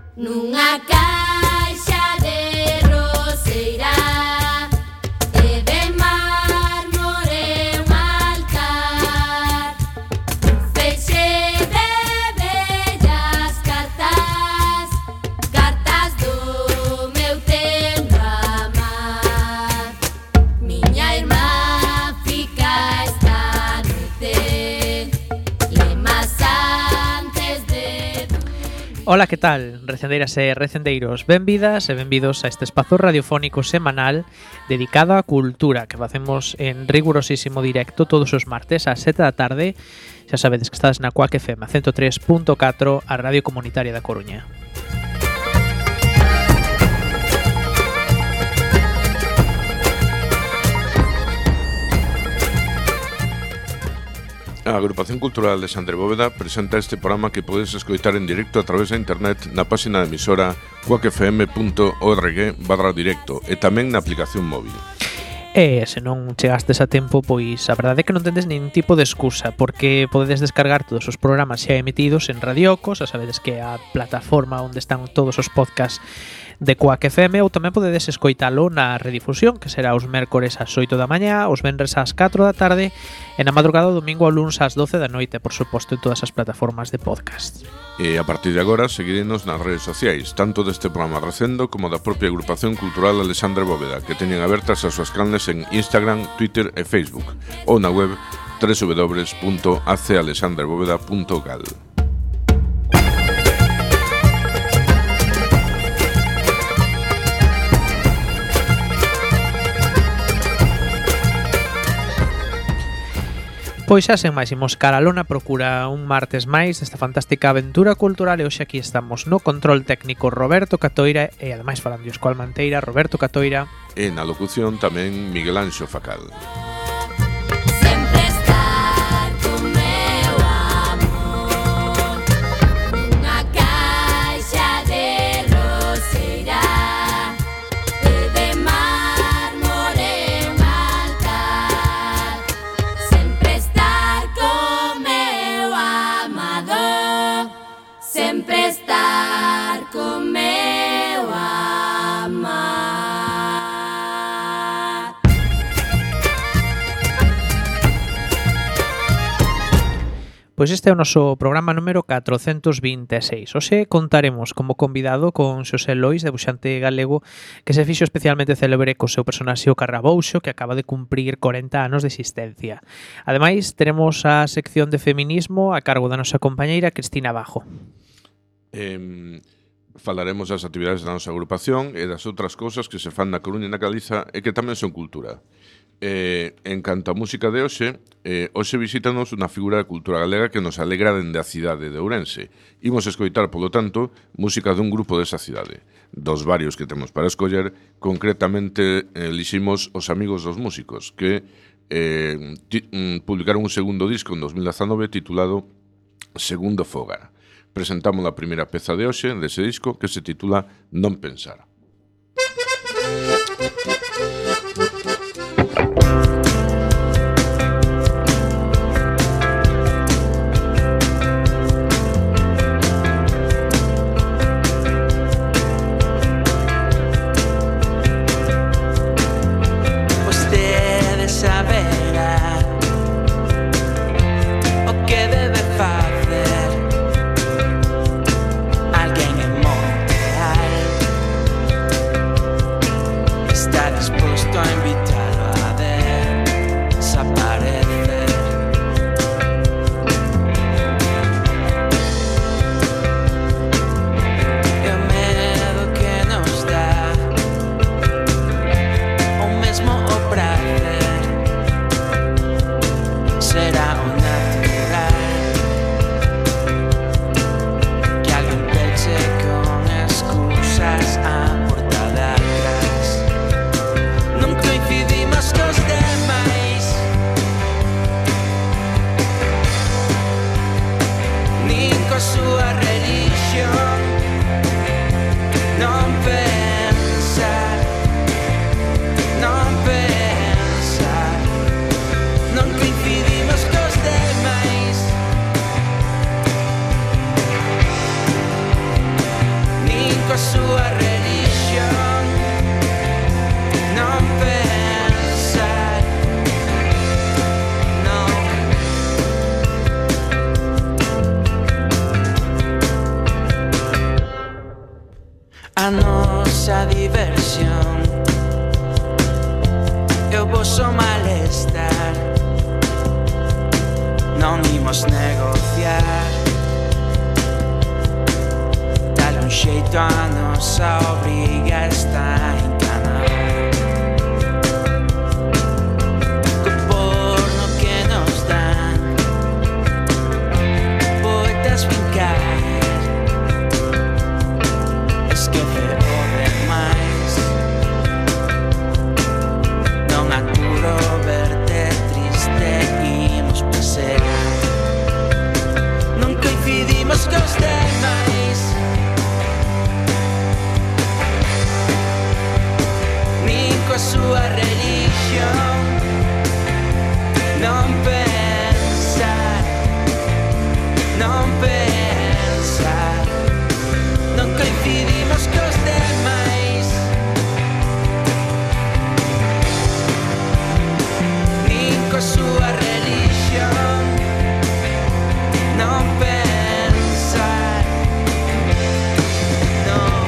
Nunha caixa de roseira e de mármore un altar, feixe de bellas cartas, cartas do meu tempo amar. Miña irmá fica esta noite lemas antes de... Ola, que tal, recendeiras e recendeiros? Benvidas e benvidos a este espazo radiofónico semanal dedicado á cultura que facemos en rigurosísimo directo todos os martes ás 7 da tarde. Xa sabedes que estades na Cuac FM 103.4, a Radio Comunitaria da Coruña. A Agrupación Cultural Alexandre Bóveda presenta este programa que podes escoitar en directo a través da internet na página da emisora cuacfm.org/directo e tamén na aplicación móvil. E se non chegastes a tempo, pois a verdade é que non tendes nin tipo de excusa, porque podedes descargar todos os programas xa emitidos en Radiocos, xa sabedes que é a plataforma onde están todos os podcasts de Cuac FM, ou tamén podedes escoitalo na redifusión, que será os mércores ás 8 da mañá, os venres ás 4 da tarde e na madrugada do domingo ao luns ás 12 da noite, por suposto, en todas as plataformas de podcast. E a partir de agora seguirenos nas redes sociais, tanto deste programa Recendo como da propia Agrupación Cultural Alexandre Bóveda, que teñen abertas as súas canles en Instagram, Twitter e Facebook, ou na web www.acalexandrebóveda.gal. Pois xa sen máis, imos cara a lona, procura un martes máis desta fantástica aventura cultural e hoxe aquí estamos no control técnico Roberto Catoira e ademais falando Escoal Manteira, Roberto Catoira E na locución tamén Miguel Anxo Facal. Sempre estar con meu amor, nunha caixa de roseira e de mármore un altar, sempre estar con meu amado, sempre estar con meu amar. Pois este é o noso programa número 426. Hoxe contaremos como convidado con Xosé Lois, debuxante galego, que se fixo especialmente célebre co seu personaxe o Carrabouxo, que acaba de cumprir 40 anos de existencia. Ademais, teremos a sección de feminismo a cargo da nosa compañeira Cristina Bajo. Falaremos das actividades da nosa agrupación e das outras cousas que se fan na Coruña e na Galiza e que tamén son cultura. En canto a música de hoxe, hoxe visítanos unha figura da cultura galega que nos alegra dende a cidade de Ourense. Imos escoitar, polo tanto, música dun grupo desa cidade. Dos varios que temos para escoller, concretamente eliximos Os Amigos dos Músicos, que publicaron un segundo disco en 2019 titulado Segundo Fogar. Presentamos a primeira peza de hoxe dese disco que se titula Non Pensar. Vostede saberá o que debe facer alguén en Montreal. Está disposto a enviar nosa diversión e o voso malestar. Non imos negociar, dale un xeito a nosa obriga está encanada. Co porno que nos dan poetas fincar, esquece o demais. Non aturo verte triste, imos pasear. Non coincidimos cos demais, nin coa súa religión. Non pensar, non pensar, non coincidimos cos demais, nin coa súa religión. Non pensar, non.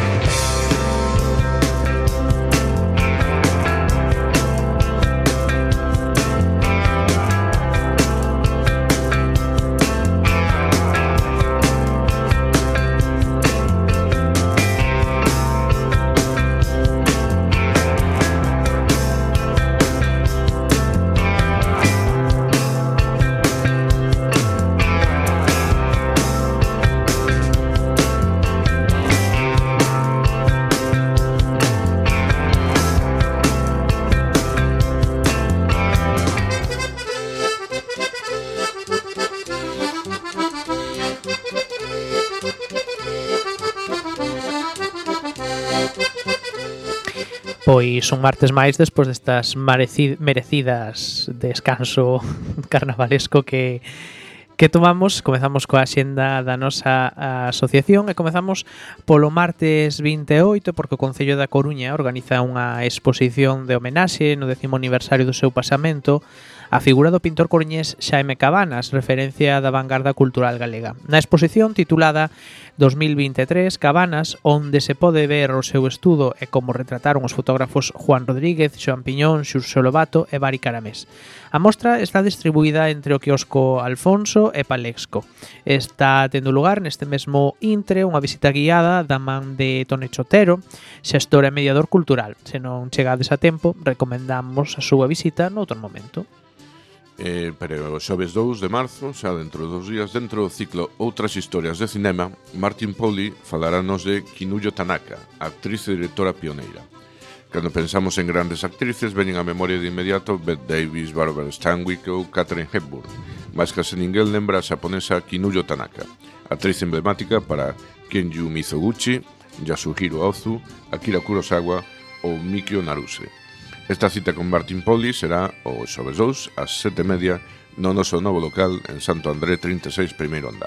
Pois un martes máis despois destas merecidas descanso carnavalesco que tomamos. Comezamos coa axenda da nosa asociación e comezamos polo martes 28 porque o Concello da Coruña organiza unha exposición de homenaxe no 10º aniversario do seu pasamento a figura do pintor coruñés Xaime Cabanas, referencia da vanguarda cultural galega. Na exposición titulada 2023 Cabanas, onde se pode ver o seu estudo e como retrataron os fotógrafos Juan Rodríguez, Xoan Piñón, Xurxo Lobato e Bari Caramés. A mostra está distribuída entre o quiosco Alfonso e Palexco. Está tendo lugar neste mesmo intre unha visita guiada da man de Tone Chotero, xestor e mediador cultural. Se non chegades a tempo, recomendamos a súa visita noutro momento. Pero o xoves 2 de marzo, xa dentro de 2 días, dentro do ciclo Outras historias de cinema, Martin Poli falarános de Kinuyo Tanaka, actriz e directora pioneira. Cando pensamos en grandes actrices, veñen á memoria de inmediato Bette Davis, Barbara Stanwyck ou Katharine Hepburn, mas case ninguén lembra a xaponesa Kinuyo Tanaka, actriz emblemática para Kenju Mizoguchi, Yasuhiro Ozu, Akira Kurosawa ou Mikio Naruse. Esta cita con Martin Poli será o xoves 2 ás 7:30 no noso novo local en Santo André 36, primeiro andar.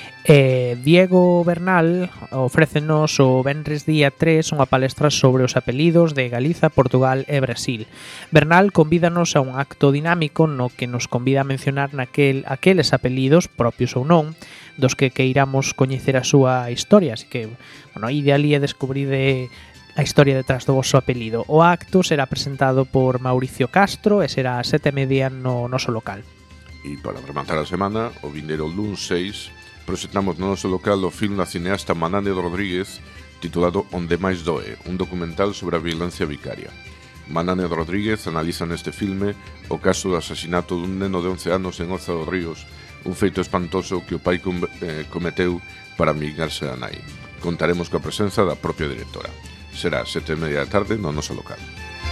Diego Bernal ofrécenos o venres día 3 unha palestra sobre os apelidos de Galiza, Portugal e Brasil. Bernal convídanos a un acto dinámico no que nos convida a mencionar aqueles apelidos, propios ou non, dos que queiramos coñecer a súa historia. Así que, ide alí e descubride a historia detrás do vosso apelido. O acto será presentado por Mauricio Castro e será a 7:30 no noso local. E para rematar a semana, o vindeiro luns 6, presentamos no noso local o film da cineasta Manane Rodríguez titulado Onde máis doe, un documental sobre a violencia vicaria. Manane Rodríguez analiza neste filme o caso do asasinato dun neno de 11 anos en Oza dos Ríos, un feito espantoso que o pai cometeu para vingarse da nai. Contaremos coa presenza da propia directora. Será 7:30 da tarde no noso local.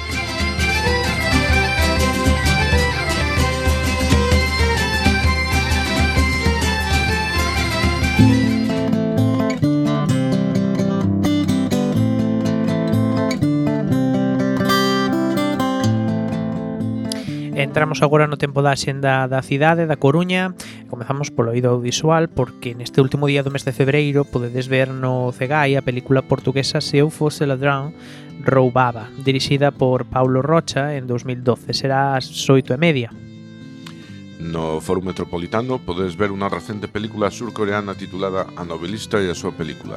Entramos agora no tempo da axenda da cidade da Coruña. Comezamos polo eido audiovisual porque neste último día do mes de febreiro podedes ver no Cegai a película portuguesa Se eu fose ladrón, roubaba, dirixida por Paulo Rocha en 2012. Será ás 8:30. No Fórum Metropolitano podedes ver unha recente película surcoreana titulada A novelista e a súa película,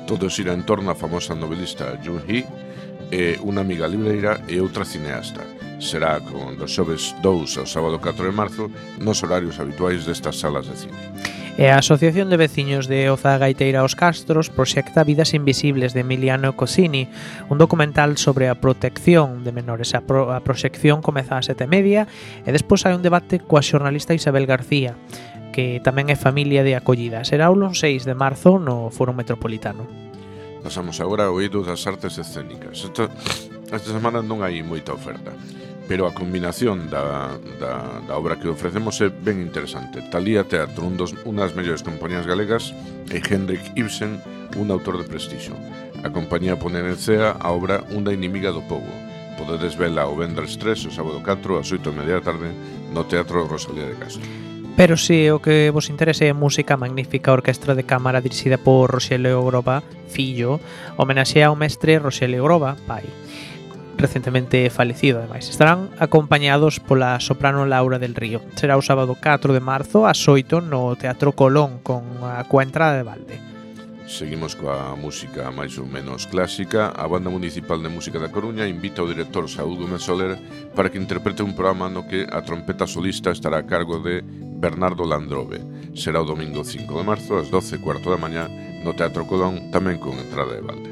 Todo xira en torno á famosa novelista Jung Hee, unha amiga libreira e outra cineasta. Será con dos xoves 2 ao sábado 4 de marzo nos horarios habituais destas salas de cine. E a Asociación de Veciños de Oza Gaiteira aos Castros proxecta Vidas Invisibles de Emiliano Cosini, un documental sobre a protección de menores. A proxección comeza ás 7:30 e despois hai un debate coa xornalista Isabel García, que tamén é familia de acollida. Será o 6 de marzo no Foro Metropolitano. Pasamos agora ao eido das artes escénicas. Esta semana non hai moita oferta, pero a combinación da obra que ofrecemos é ben interesante. Thalía Teatro, unha das mellores compañías galegas, e Henrik Ibsen, un autor de prestixio. A compañía pone en cea a obra Unha inimiga do pobo. Podedes vela o vendres 3 o sábado 4 ás 8:30 da tarde no Teatro Rosalía de Castro. Pero se o que vos interese é música, magnífica orquestra de cámara dirixida por Roxelio Groba, fillo, homenaxea ao mestre Roxelio Groba, pai, recentemente falecido ademais. Estarán acompañados pola soprano Laura del Río. Será o sábado 4 de marzo ás 8 no Teatro Colón coa entrada de balde. Seguimos coa música máis ou menos clásica. A Banda Municipal de Música da Coruña invita ao director Saúl Gómez Soler para que interprete un programa no que a trompeta solista estará a cargo de Bernardo Landrove. Será o domingo 5 de marzo ás 12:15 da mañá no Teatro Colón, tamén con entrada de balde.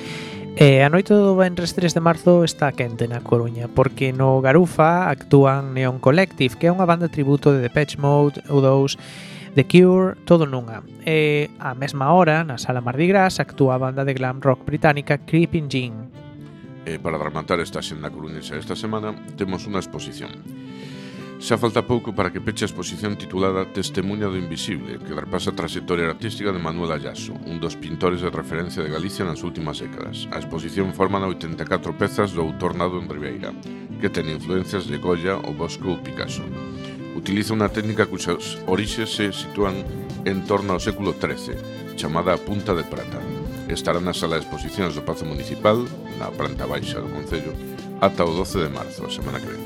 E a noite do venres 3 de marzo está quente na Coruña, porque no Garufa actúan Neon Collective, que é unha banda tributo de Depeche Mode, U2, The Cure, todo nunha. E á mesma hora, na Sala Mardi Gras, actúa a banda de glam rock británica Creeping Jean. E para rematar esta xenda coruñesa esta semana, temos unha exposición. Xa falta pouco para que peche a exposición titulada Testemuña do Invisible, que repasa a trayectoria artística de Manuel Ayaso, un dos pintores de referencia de Galicia nas últimas décadas. A exposición forma 84 pezas do autor nado en Ribeira, que ten influencias de Goya, o Bosco ou Picasso. Utiliza unha técnica cuxas orixes se sitúan en torno ao século XIII, chamada a Punta de Prata. Estará na sala de exposicións do Pazo Municipal, na planta baixa do Concello, ata o 12 de marzo, a semana que vem.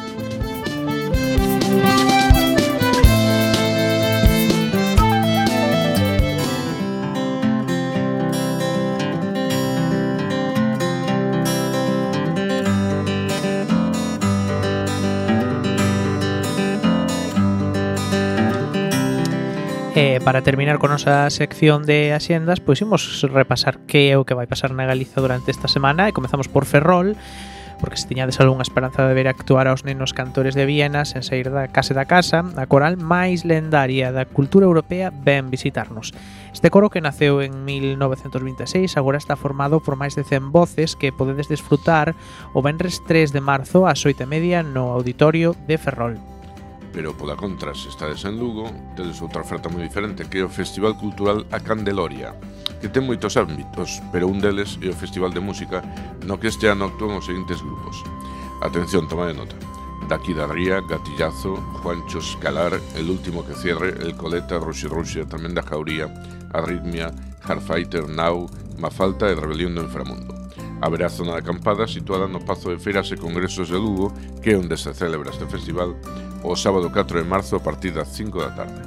Para terminar con nosa sección de axendas, pois imos repasar que é o que vai pasar na Galiza durante esta semana, e comezamos por Ferrol, porque se tiñades algunha esperanza de ver actuar aos nenos cantores de Viena sen sair da casa, a coral máis lendaria da cultura europea ven visitarnos. Este coro, que naceu en 1926, agora está formado por máis de 100 voces que podedes disfrutar o venres 3 de marzo ás 8:30 no Auditorio de Ferrol. Pero pola contra, se estades en Lugo, tedes outra oferta moi diferente, que é o Festival Cultural A Candeloria, que ten moitos ámbitos, pero un deles é o Festival de Música, no que este ano actúan os seguintes grupos. Atención, toma de nota: Daqui da Ría, Gatillazo, Juancho Escalar, El Último que Cierre, El Coleta, Roxy, tamén da Jauría, Arritmia, Hardfighter, Now, Mafalta e Rebelión do Inframundo. Haberá zona de acampada situada no Pazo de Feiras e Congresos de Lugo, que é onde se celebra este festival, o sábado 4 de marzo a partir das 5 da tarde.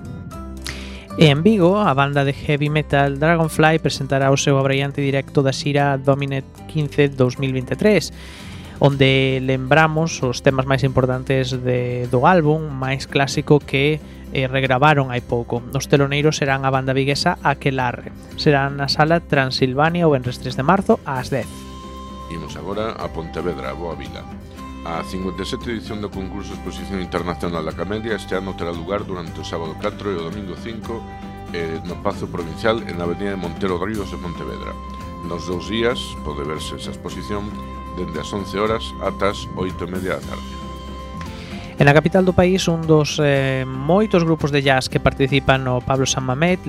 E en Vigo, a banda de heavy metal Dragonfly presentará o seu abraiante directo da xira Dominate 15 2023, onde lembramos os temas máis importantes do álbum máis clásico que regravaron hai pouco. Os teloneiros serán a banda viguesa Aquelarre. Serán na Sala Transilvania o venres 3 de marzo ás 10. Imos agora a Pontevedra, Boa Vila. A 57 edición do concurso Exposición Internacional da Camelia este ano terá lugar durante o sábado 4 e o domingo 5 no Pazo Provincial en a avenida de Montero Ríos de Pontevedra. Nos 2 días pode verse esa exposición dende as 11 horas ata as 8:30 da tarde. En a capital do país, un dos moitos grupos de jazz que participan no Pablo San Mamed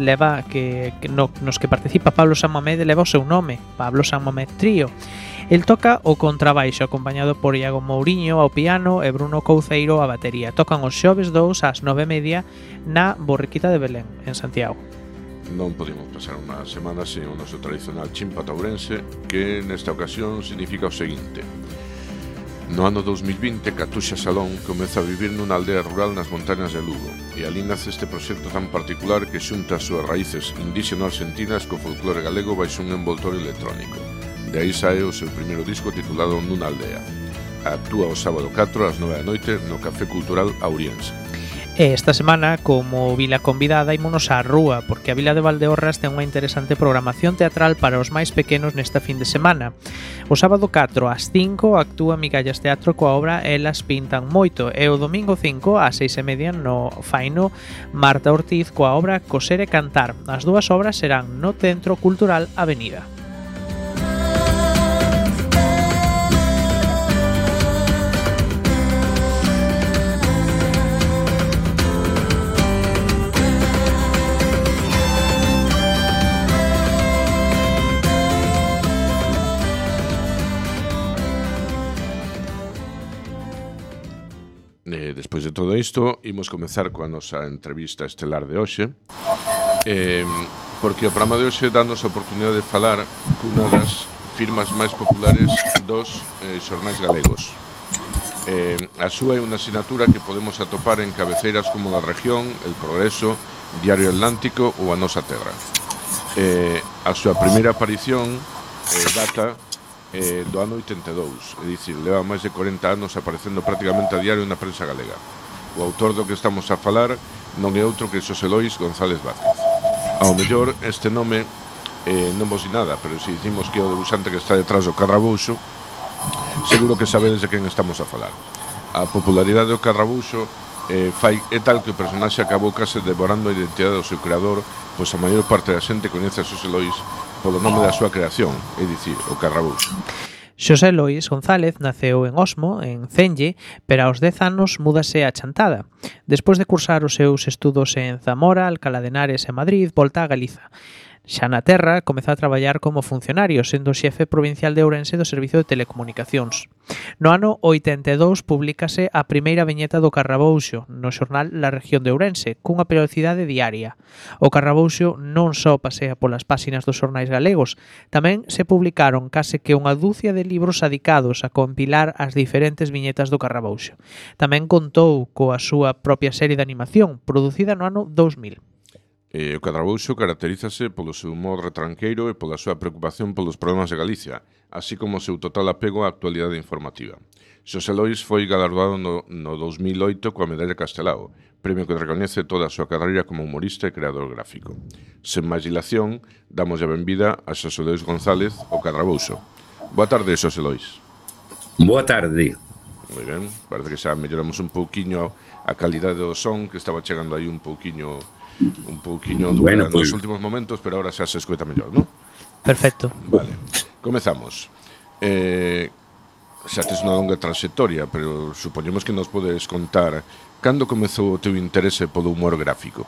nos que participa Pablo San Mamed leva o seu nome, Pablo San Mamed Trío. El toca o contrabaixo, acompañado por Iago Mouriño ao piano e Bruno Couceiro á batería. Tocan os xoves 2 ás 9:30 na Borriquita de Belén, en Santiago. Non podemos pasar unha semana sen o noso tradicional chimpa taurense, que nesta ocasión significa o seguinte: No ano 2020, Catuxa Salón comeza a vivir nunha aldea rural nas montañas de Lugo, e ali nace este proxecto tan particular que xunta as súas raíces indíxeno-argentinas co folclore galego baixo un envoltorio electrónico. De aí sae o seu primeiro disco titulado Nunha aldea. Actúa o sábado 4 ás 9 da noite no Café Cultural Auriense. E esta semana, como vila convidada, ímonos á rúa, porque a vila de Valdeorras ten unha interesante programación teatral para os máis pequenos nesta fin de semana. O sábado 4 ás 5 actúa Migallas Teatro coa obra Elas pintan moito, e o domingo 5 ás 6:30 no Faino Marta Ortiz coa obra Coser e cantar. As dúas obras serán no Centro Cultural Avenida. Despois de todo isto, imos comezar coa nosa entrevista estelar de hoxe, porque o programa de hoxe dános a oportunidade de falar cunha das firmas máis populares dos xornais galegos. A súa é unha asignatura que podemos atopar en cabeceiras como La Región, El Progreso, Diario Atlántico ou A Nosa Terra. A súa primeira aparición data do ano 82, é dicir, leva máis de 40 anos aparecendo prácticamente a diario na prensa galega. O autor do que estamos a falar non é outro que Xosé Lois González Vázquez. Ao mellor, este nome non vos di nada, pero se dicimos que é o debuxante que está detrás do Carrabouxo, seguro que sabedes de quen estamos a falar. A popularidade do Carrabouxo é tal que o personaxe acabou case devorando a identidade do seu creador, pois a maior parte da xente coñece a Xosé Lois polo nome da súa creación, é dicir, o Carrabouxo. Xosé Lois González naceu en Osmo, en Cenlle, pero aos 10 anos múdase a Chantada. Despois de cursar os seus estudos en Zamora, Alcalá de Henares e Madrid, volta a Galiza. Xa na terra, comeza a traballar como funcionario, sendo xefe provincial de Ourense do Servicio de Telecomunicacións. No ano 82 publícase a primeira viñeta do Carrabouxo no xornal La Región de Ourense, cunha periodicidade diaria. O Carrabouxo non só pasea polas páxinas dos xornais galegos, tamén se publicaron case que unha dúcia de libros adicados a compilar as diferentes viñetas do Carrabouxo. Tamén contou coa súa propia serie de animación, producida no ano 2000. O Carrabouxo caracterízase polo seu humor retranqueiro e pola súa preocupación polos problemas de Galicia, así como o seu total apego á actualidade informativa. Xosé Lois foi galardoado no 2008 coa Medalla Castelao, premio que recoñece toda a súa carreira como humorista e creador gráfico. Sen máis dilación, damos a benvida a Xosé Lois González, o Carrabouxo. Boa tarde, Xosé Lois. Boa tarde. Moi ben, parece que xa melloramos un pouquiño a calidade do son, que estaba chegando aí un pouquiño bueno, nos últimos momentos, pero ahora xa se escoita mellor, non? Perfecto. Vale, comezamos. Xa tes unha longa trayectoria, pero supoñemos que nos podes contar cando comezou o teu interese polo humor gráfico.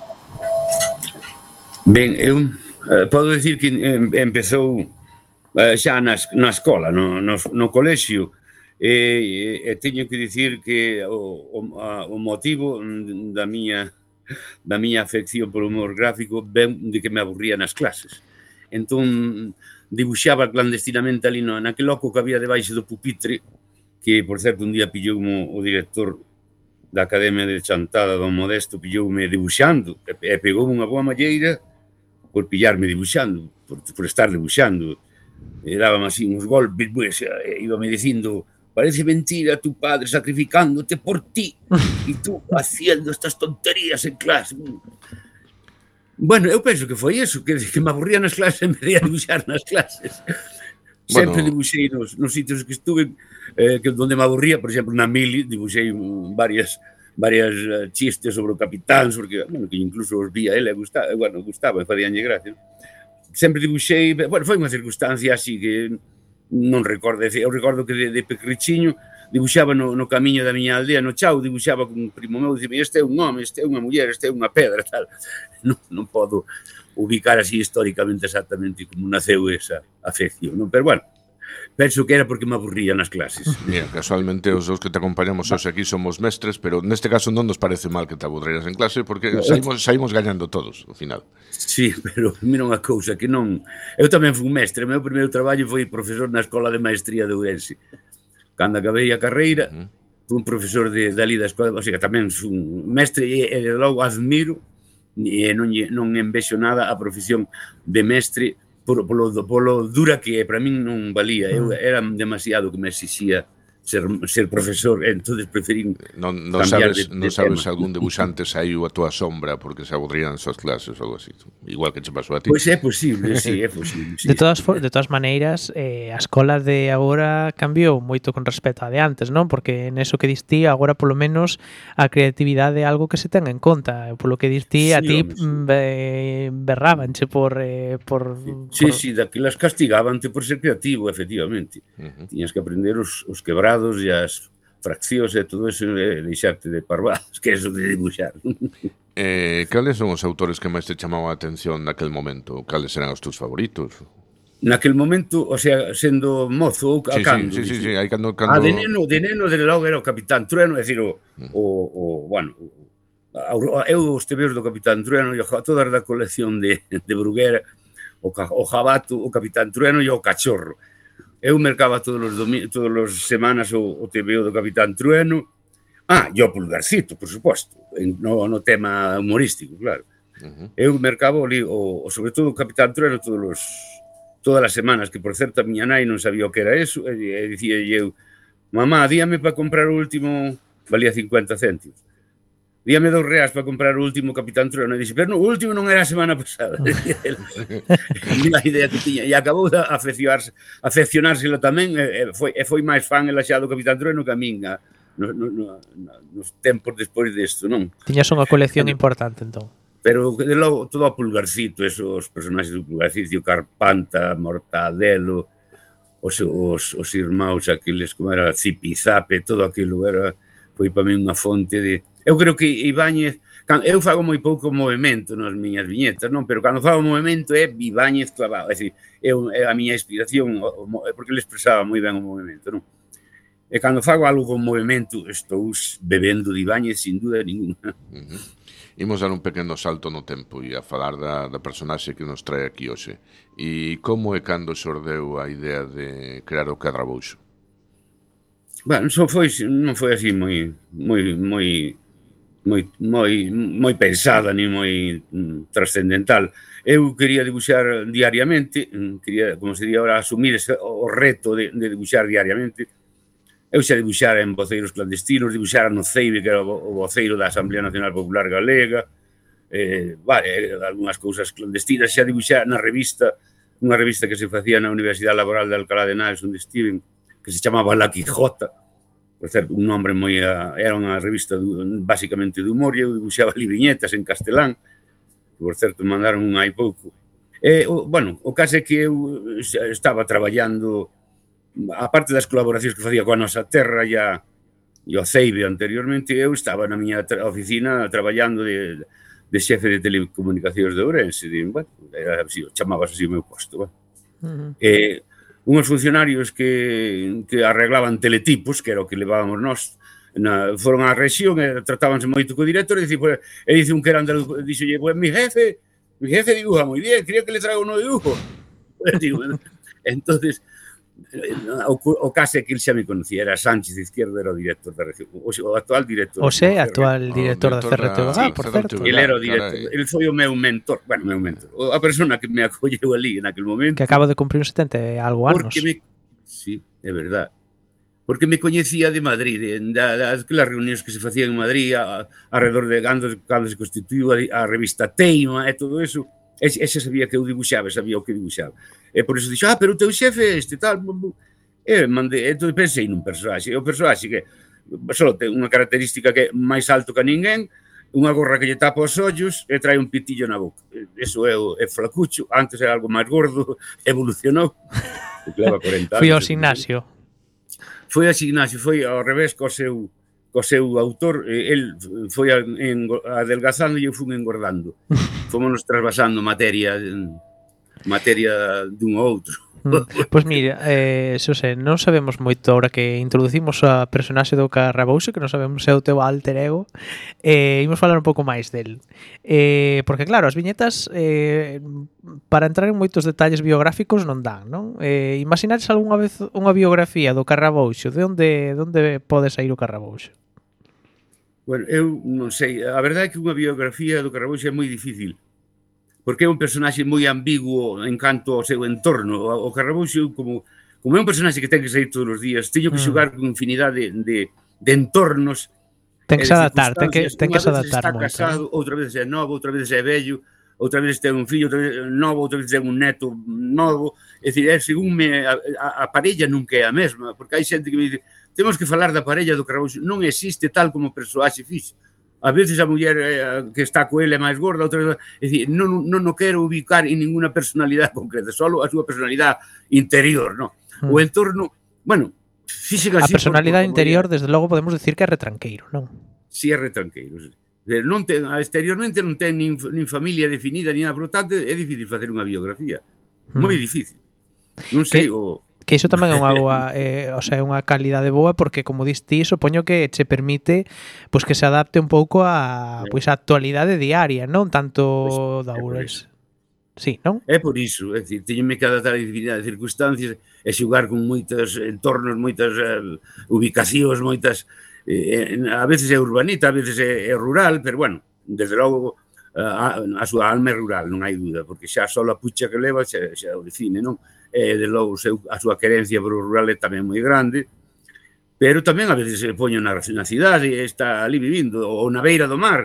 Ben, eu podo dicir que empezou xa na escola, no colexio, e teño que dicir que o motivo da miña afección polo humor gráfico ven de que me aburría nas clases. Entón, dibuixaba clandestinamente ali naquel oco que había debaixo do pupitre, que, por certo, un día pilloume o director da Academia de Chantada, don Modesto, pilloume dibuixando, e pegoume unha boa malleira por pillarme dibuixando, por estar dibuixando. E dábame así uns golpes, pues, íbame dicindo: parece mentira tu padre sacrificándote por ti y tú haciendo estas tonterías en clase. Bueno, eu penso que foi eso, que me aburría nas clases e me día dibuixar nas clases. Sempre dibuixei nos sitios que estuve, donde me aburría, por exemplo, na Mili, dibuixei varias chistes sobre o capitán, porque, bueno, que incluso os vía ele, gustaba, facíanlle gracia. Sempre dibuixei, bueno, foi unha circunstancia así que non recordo, eu recordo que de pecrichiño dibuixaba no camiño da miña aldea, no Chao, dibuixaba con un primo meu, dicime, este é un home, este é unha muller, este é unha pedra, tal. Non podo ubicar así históricamente exactamente como naceu esa afección, non? Pero bueno, penso que era porque me aburría nas clases. Mira, casualmente os dous que te acompañamos hoxe aquí somos mestres, pero neste caso non nos parece mal que te aburreras en clase, porque saímos gañando todos, ao final. Sí, pero mira unha cousa que non... Eu tamén fui mestre, o meu primeiro traballo foi profesor na Escola de Maestría de Ourense. Cando acabei a carreira, fui un profesor dali da escola, o sea, tamén un mestre e logo admiro e non envexo nada a profesión de mestre polo dura que para min non valía. Eu era demasiado que me exixía ser profesor, entonces preferín cambiar de sabes tema. algún debuxante saiu a túa sombra porque se aburrían as súas clases ou algo así, igual que che pasou a ti. Pois é posible, sí, é posible. Sí. De todas maneiras, a escola de agora cambiou moito con respecto a de antes, non? Porque neso que diste agora polo menos a creatividade é algo que se ten en conta. Polo que diste a ti berrábanche por Sí, daquelas castigabante por ser creativo, efectivamente. Tiñas que aprender os quebrados e as fraccións e todo eso e deixarte de parvadas, que é eso de dibuixar. Cales son os autores que máis te chamaban a atención naquel momento? Cales eran os teus favoritos? Naquel momento, o sea, sendo mozo ou cando? Sí, hai cando... De neno, de logo era o Capitán Trueno, é dicir, bueno, eu os tebeos do Capitán Trueno e todas da colección de Bruguera, o Jabato, o Capitán Trueno e o Cachorro. Eu mercaba todos os semanas o tebeo do Capitán Trueno. E o Pulgarcito, por suposto, no tema humorístico, claro. Eu mercaba sobre todo o Capitán Trueno todas as semanas, que por certo a miña nai non sabía o que era eso, e dicía eu, mamá, díame para comprar o último, valía 50 céntimos. Díame £2 para comprar o último Capitán Trueno. E dixo, pero no, o último non era a semana pasada. A idea que tiña. E acabou de afeccionársela tamén, e foi máis fan ela xa do Capitán Trueno que a min nos tempos despois desto, non? Tiñas unha colección importante, entón. Pero logo todo o Pulgarcito, esos personaxes do Pulgarcito, Carpanta, Mortadelo, os irmãos aqueles, como era Zipizape, todo aquilo foi para mí unha fonte de... Eu creo que Ibáñez, eu fago moi pouco movimento nas miñas viñetas, non? Pero cando fago movimento é Ibáñez clavado, é dicir, é a miña inspiración, porque ele expresaba moi ben o movimento, non? E cando fago algo con movimento, estou bebendo de Ibáñez sin dúda ninguna. Imos dar un pequeno salto no tempo e a falar da personaxe que nos trae aquí hoxe. E como e cando xordeu a idea de crear o Cadrabouxo? Bueno, non foi así moi pensada ni moi trascendental. Eu quería dibuixar diariamente, quería, como se di agora, asumir o reto de dibuixar diariamente. Eu xa dibuixara en voceiros clandestinos, dibuixara no CEIBE, que era o voceiro da Asamblea Nacional Popular Galega, algunhas cousas clandestinas, xa dibuixara na revista, unha revista que se facía na Universidade Laboral de Alcalá de Henares, onde estiven, que se chamaba La Quijota, por certo, un nombre moi... Era unha revista basicamente de humor, e eu dibuixaba ali viñetas en castelán, por certo, mandaron un hai pouco. Bueno, o caso é que eu estaba traballando, aparte das colaboracións que facía coa Nosa Terra e o CEIBE anteriormente, eu estaba na miña oficina traballando de xefe de telecomunicacións de Ourense, bueno, chamabas así o meu posto, unhos funcionarios que arreglaban teletipos, que era o que levábamos nós, foron á rexión e tratábanse moito co director e dice un que era andaluz, dixolle, pues mi jefe dibuja moi bien, quería que le traiga uno de dibujo. Entonces, o caso é que ele xa me conocía, era Sánchez Izquierdo, era o director da región, o actual director. Actual director da CRTVG, por certo. Ele era o director, ele foi o meu mentor, a persona que me acolleu ali naquele momento. Que acaba de cumprir 70 e algo anos. Sí, é verdad. Porque me coñecía de Madrid, das reunións que se facían en Madrid, alrededor de cando se constituiu a revista Teima e todo eso. Ese sabía que eu dibuixaba, sabía o que dibuixaba. E por iso dixo, pero o teu xefe este tal... Entón pensei nun personaxe. O personaxe que só ten unha característica que é máis alto que ninguén, unha gorra que lle tapa os ollos e trae un pitillo na boca. Eso é flacucho. Antes era algo máis gordo, evolucionou. Leva 40 anos. Fui ao gimnasio. Foi ao gimnasio, foi ao revés co seu autor, el foi adelgazando e eu fui engordando. Fomos trasvasando materia dun ou outro. Pois mira, Xosé, non sabemos moito ahora que introducimos a personaxe do Carrabouxo, que non sabemos se é o teu alter ego, imos falar un pouco máis del. Porque claro, as viñetas para entrar en moitos detalles biográficos non dan, non? Imaginares algunha vez unha biografía do Carrabouxo, de onde pode sair o Carrabouxo? Bueno, eu non sei, a verdade é que unha biografía do Carrabouxo é moi difícil, porque é un personaxe moi ambiguo en canto ao seu entorno. O Carrabouxo, como é un personaxe que ten que sair todos os días, teño que xogar con infinidade de entornos. Ten que se adaptar, ten que se adaptar moito. Está casado, outra vez é novo, outra vez é vello, outra vez ten un fillo, outra vez novo, outra vez ten un neto novo. É dicir, según a parella nunca é a mesma, porque hai xente que me dice, temos que falar da parella do Carrabouxo. Non existe tal como persoaxe fixo. A veces a muller que está co ele é máis gorda, outra vez, é dicir, non o quero ubicar en ninguna personalidade concreta, só a súa personalidade interior, non? O entorno, bueno, fixen así. A personalidade interior, desde logo, podemos decir que é retranqueiro, non? Si é retranqueiro, sí. Non ten, exteriormente non ten nin familia definida, ni nada, por tanto, é difícil facer unha biografía. Moi difícil. Non sei, que iso tamén é unha boa, o sea, é unha calidade boa porque como diste, supoño que che permite pois que se adapte un pouco a pois a actualidade diaria, non tanto da Ourense. Sí, non? É por iso, é dicir, teñome que adaptar a infinidade de circunstancias e xogar con moitos entornos, moitas ubicacións, moitas a veces é urbanita, a veces é rural, pero bueno, desde logo a súa alma é rural, non hai dúda, porque xa só a pucha que leva xa o define, non? De logo a súa querencia por o rural é tamén moi grande, pero tamén a veces se poño na cidade e está ali vivindo, ou na beira do mar.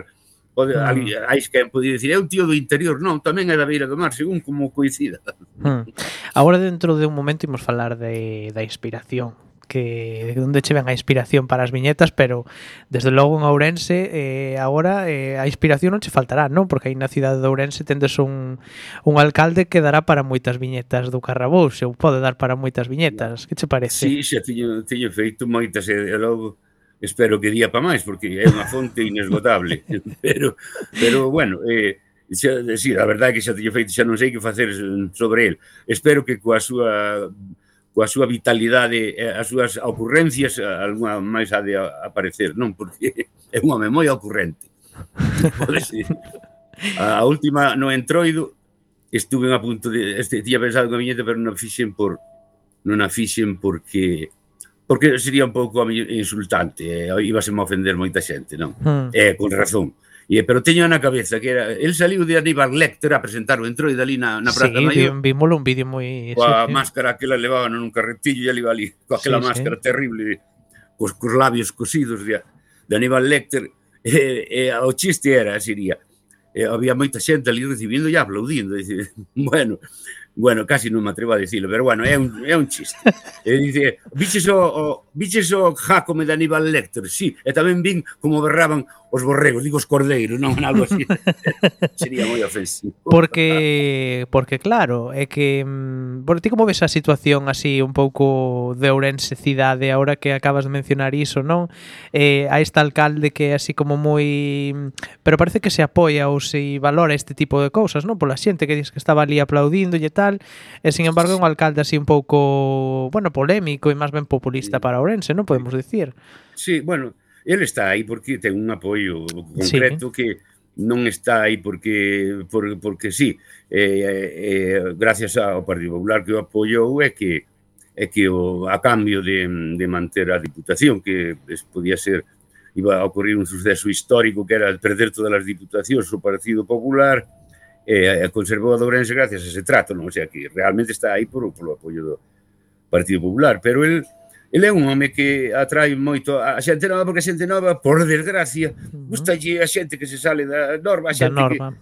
Hai que pode dicir, é un tío do interior, non, tamén é da beira do mar, según como coincida. Agora dentro de un momento imos falar da inspiración, que de onde che ven a inspiración para as viñetas, pero desde logo en Ourense agora a inspiración non che faltará, non? Porque aí na cidade de Ourense tendes un alcalde que dará para moitas viñetas do Carrabouxo, ou pode dar para moitas viñetas. Que che parece? Sí, xa teño feito moitas e logo espero que día para máis, porque é unha fonte inesgotable. pero bueno, sí, a verdade é que xa teño feito, xa non sei que facer sobre el. Espero que coa súa vitalidade, as súas ocurrencias, algunha máis ha de aparecer, non? Porque é un home moi ocurrente. Pode ser. A última, no Entroido, estuve a punto de... Tinha pensado unha viñeta, pero non a fixen porque sería un pouco insultante, íbaseme a ofender moita xente, non? Con razón. Pero teño na cabeza que era, el saliu de Aníbal Lecter a presentar o Entroido ali na Praza Maior. Sí, vímolo un vídeo moi... Coa máscara que la levaban nun carretillo e ali iba ali, coa aquela máscara terrible, cos labios cosidos de Aníbal Lecter. O chiste era, sería, había moita xente ali recibindo e aplaudindo. Bueno, casi non me atrevo a dicilo, pero bueno, é un chiste. Dice, viches o Jácome de Aníbal Lecter? Sí, e tamén vin como berraban os borregos, digo os cordeiros, non? Algo así. Sería moi ofensivo. Porque claro, é que ti como ves a situación así un pouco de Ourense cidade agora que acabas de mencionar iso, non? A este alcalde que é así como moi... Pero parece que se apoia ou se valora este tipo de cousas, non? Pola xente que dices que estaba ali aplaudindo e tal, e sin embargo é un alcalde así un pouco, bueno, polémico e máis ben populista para Ourense, non podemos dicir. Sí, bueno, ele está aí porque ten un apoio concreto que non está aí porque sí, gracias ao Partido Popular que o apoiou é que a cambio de manter a Diputación, que podía ser, iba a ocurrir un suceso histórico que era perder todas as diputacións o Partido Popular, conservou a de Ourense gracias a ese trato, non? O sea, que realmente está aí polo apoio do Partido Popular, pero ele é un home que atrae moito a xente nova, porque a xente nova, por desgracia, gustalle a xente que se sale da norma, a xente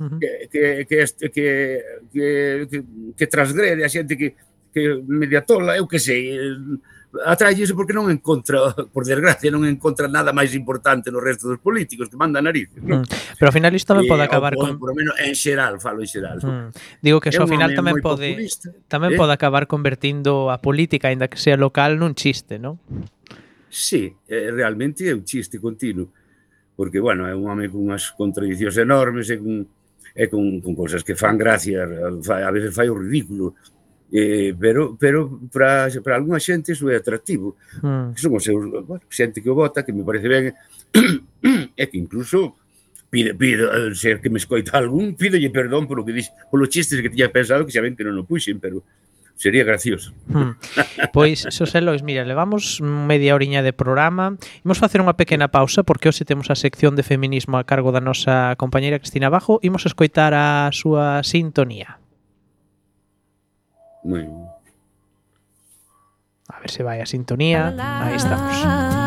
que transgrede, a xente que media tola, eu que sei, atrae iso porque non encontra, por desgracia, non encontra nada máis importante no resto dos políticos que mandan narices, non? Pero ao final isto tamén pode acabar con... Por lo menos en xeral, falo en xeral. Digo que ao final tamén pode acabar convertindo a política, aínda que sea local, nun chiste, non? Sí, realmente é un chiste continuo, porque, bueno, é un home con unhas contradicións enormes e con cousas que fan gracia, a veces fai o ridículo. Pero para algunha xente iso é atractivo. Que son os seus, bueno, xente que o vota, que me parece ben, e que incluso pido se que me escoita algún, pídolle perdón polo que dixo, polo chistes que tiña pensado, que xa ven que non o puxen, pero sería gracioso. Pois, Xosé Lois, mira, levamos media horiña de programa. Imos facer unha pequena pausa porque hoxe temos a sección de feminismo a cargo da nosa compañeira Cristina Bajo. Imos escoitar a súa sintonía. Moi ben. A ver se vai a sintonía. Aí estamos.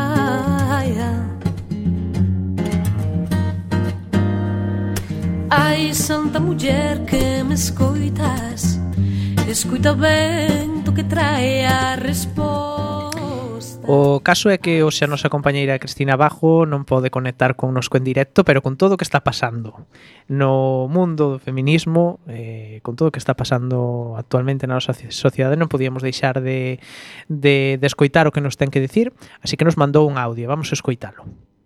Ai, santa muller que me escoitas, escoita o vento que trae a resposta. O caso é que hoxe a nosa compañeira Cristina Bajo non pode conectar connosco en directo, pero con todo o que está pasando no mundo do feminismo, con todo o que está pasando actualmente na nosa sociedade, non podíamos deixar de escoitar o que nos ten que dicir, así que nos mandou un audio, vamos a escoitalo.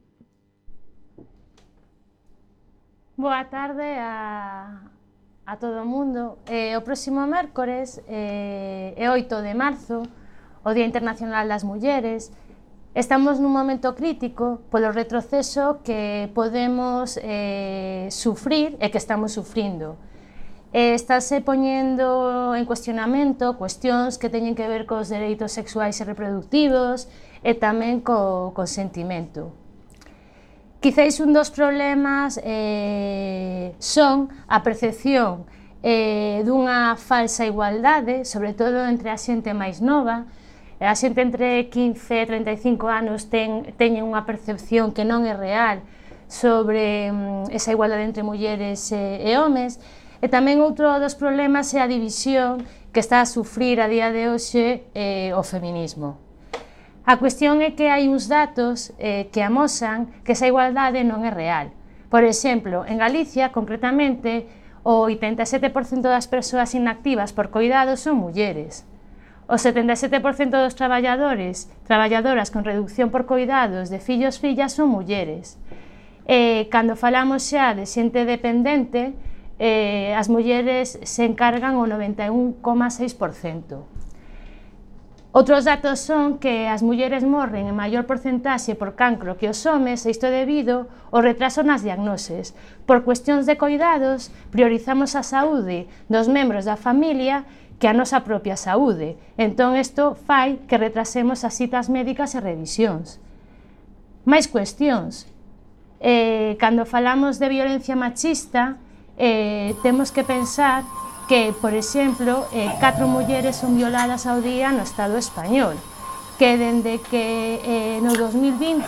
Boa tarde a todo o mundo. O próximo mércores é 8 de marzo, o Día Internacional das Mulleres. Estamos nun momento crítico polo retroceso que podemos sufrir e que estamos sufrindo. Estáse poñendo en cuestionamento cuestións que teñen que ver cos dereitos sexuais e reproductivos e tamén co consentimento. Quizáis un dos problemas son a percepción dunha falsa igualdade, sobre todo entre a xente máis nova. A xente entre 15 e 35 anos teñen unha percepción que non é real sobre esa igualdade entre mulleres e homes. E tamén outro dos problemas é a división que está a sufrir a día de hoxe o feminismo. A cuestión é que hai uns datos que amosan que esa igualdade non é real. Por exemplo, en Galicia, concretamente, o 87% das persoas inactivas por coidados son mulleres. O 77% dos traballadoras con reducción por coidados de fillos/fillas son mulleres. Cando falamos xa de xente dependente, as mulleres se encargan o 91,6%. Outros datos son que as mulleres morren en maior porcentaxe por cancro que os homes, e isto debido ao retraso nas diagnoses. Por cuestións de coidados, priorizamos a saúde dos membros da familia que a nosa propia saúde. Entón, isto fai que retrasemos as citas médicas e revisións. Máis cuestións. Cando falamos de violencia machista, temos que pensar que, por exemplo, 4 mulleres son violadas ao día no Estado español, que dende que no 2020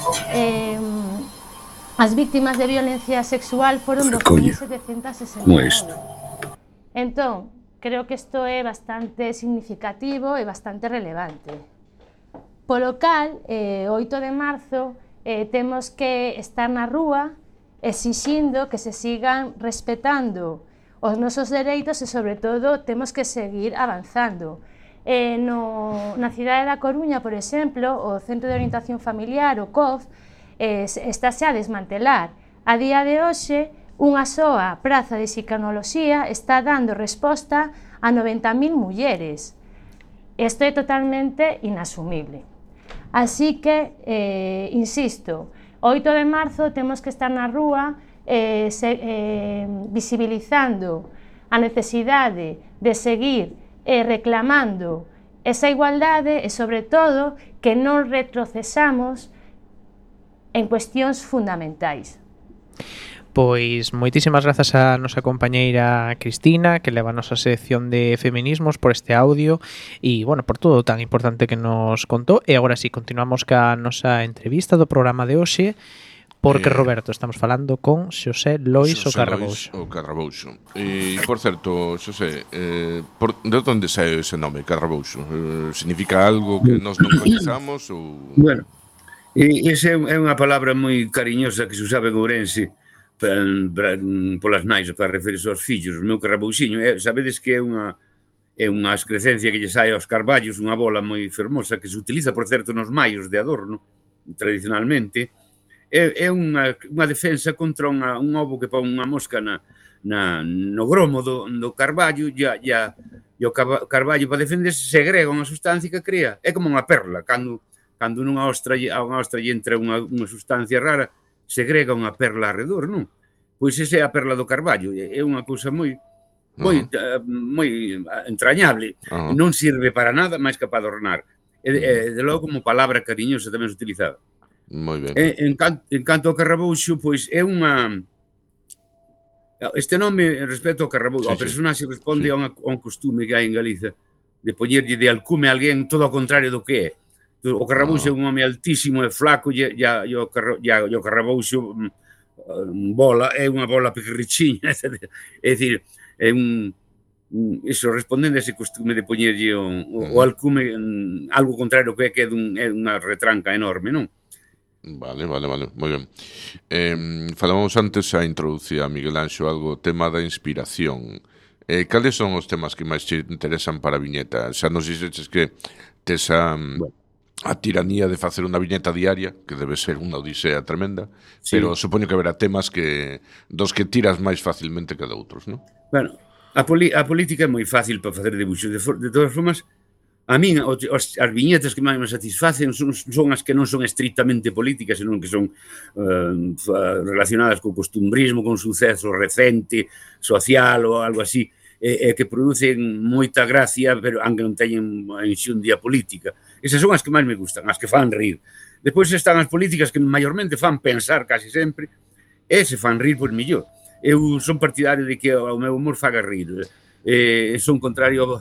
as víctimas de violencia sexual foron 2.769. Entón, creo que isto é bastante significativo e bastante relevante. Polo cal, o 8 de marzo, temos que estar na rúa exixindo que se sigan respetando os nosos dereitos e, sobre todo, temos que seguir avanzando. Na cidade da Coruña, por exemplo, o Centro de Orientación Familiar, o COF, estáse a desmantelar. A día de hoxe, unha soa praza de psicanoloxía está dando resposta a 90.000 mulleres. Isto é totalmente inasumible. Así que, insisto, o 8 de marzo temos que estar na rúa visibilizando a necesidade de seguir reclamando esa igualdade e, sobre todo, que non retrocesamos en cuestións fundamentais. Pois moitísimas grazas a nosa compañeira Cristina, que leva a nosa sección de feminismos, por este audio e, bueno, por todo tan importante que nos contou. E agora sí, continuamos ca nosa entrevista do programa de hoxe. Porque, Roberto, estamos falando con Xosé Lois o Carrabouxo. O Carrabouxo. E, por certo, Xosé, de onde sae ese nome, Carrabouxo? Significa algo que nós non coñezamos? Ou... Bueno, esa é unha palabra moi cariñosa que se usaba en Ourense polas nais para referirse aos fillos. O meu Carrabouxiño, sabedes que é unha excrescencia que lle sai aos carballos, unha bola moi fermosa que se utiliza, por certo, nos maios de adorno, tradicionalmente. É unha defensa contra un ovo que pon unha mosca no gromo do carballo e o carballo para defenderse segrega unha sustancia que crea. É como unha perla, cando nunha ostra lle entra unha sustancia rara, segrega unha perla arredor, non? Pois esa é a perla do carballo, é unha cousa moi entrañable, non sirve para nada máis que para adornar. E de logo como palabra cariñosa tamén se utilizaba. Moi ben. En canto ao carrabouxo, pois é unha... Este nome, respecto ao carrabouxo, o personaxe responde a un costume que hai en Galiza de poñerlle de alcume a alguén todo ao contrario do que é. O carrabouxo é un home altísimo e flaco e o carrabouxo bola, é unha bola pequerrichiña. É dicir, é iso, respondendo a ese costume de poñerlle o alcume algo contrario que é unha retranca enorme, non? Vale, moi ben. Falábamos antes a introducir a Miguel Anxo algo, tema da inspiración. Cales son os temas que máis te interesan para a viñeta? Xa nos dixeches que tes a tiranía de facer unha viñeta diaria, que debe ser unha odisea tremenda, pero supoño que haberá temas dos que tiras máis facilmente que de outros, non? Bueno, a política é moi fácil para facer debuxos. De todas formas, a min, as viñetas que máis me satisfacen son as que non son estritamente políticas, senón que son relacionadas co costumbrismo, con suceso recente, social ou algo así, que producen moita gracia, pero aunque non teñen enxundia política. Esas son as que máis me gustan, as que fan rir. Depois están as políticas que maiormente fan pensar casi sempre, e se fan rir, pois mellor. Eu son partidario de que o meu humor faga rir. Son contrario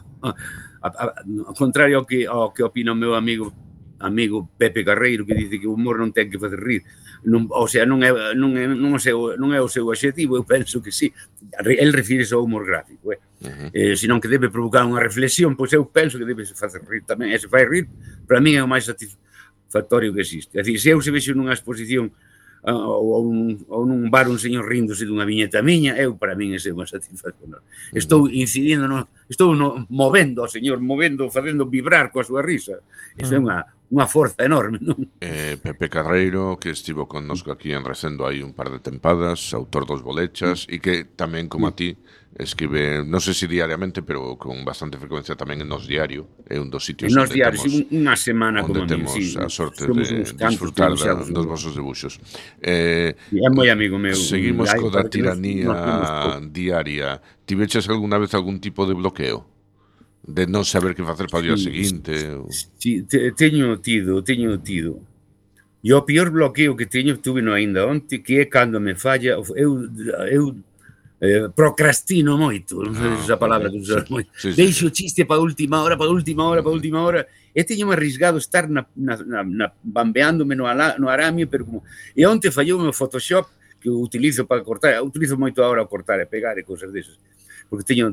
ao que opina o meu amigo Pepe Carreiro, que dice que o humor non ten que facer rir. O sea, non é o seu obxectivo. Eu penso que sí. El refírese ao humor gráfico, senón que debe provocar unha reflexión, pois eu penso que debe facer rir tamén. E se fai rir, para mí é o máis satisfactorio que existe. É dicir, se eu se vexo nunha exposición ou nun bar un señor ríndose dunha viñeta miña, para min é unha satisfacción. Estou incidindo, estou movendo ao señor, facendo vibrar coa súa risa. Iso é unha forza enorme, non? Pepe Carreiro, que estivo connosco aquí en Recendo hai un par de tempadas, autor dos Bolechas, e que tamén, como a ti, escribe, non sei se diariamente, pero con bastante frecuencia tamén en Nos Diario. É un dos sitios onde temos unha semana como temos a sorte de disfrutar dos vosos debuxos. É moi amigo meu. Seguimos co da tiranía diaria. Tiveches algunha vez algún tipo de bloqueo? De non saber que facer para o día seguinte? Sí, teño tido. E o pior bloqueo que tuve no aínda onte, que é cando me falla, eu procrastino moito, non sei esa palabra que usas moito. Deixo o chiste para última hora, e teño arrisgado estar bambeándome no aramio, pero como... E onte fallou o meu Photoshop, que utilizo para cortar, utilizo moito agora a cortar e pegar e cousas desas, porque teño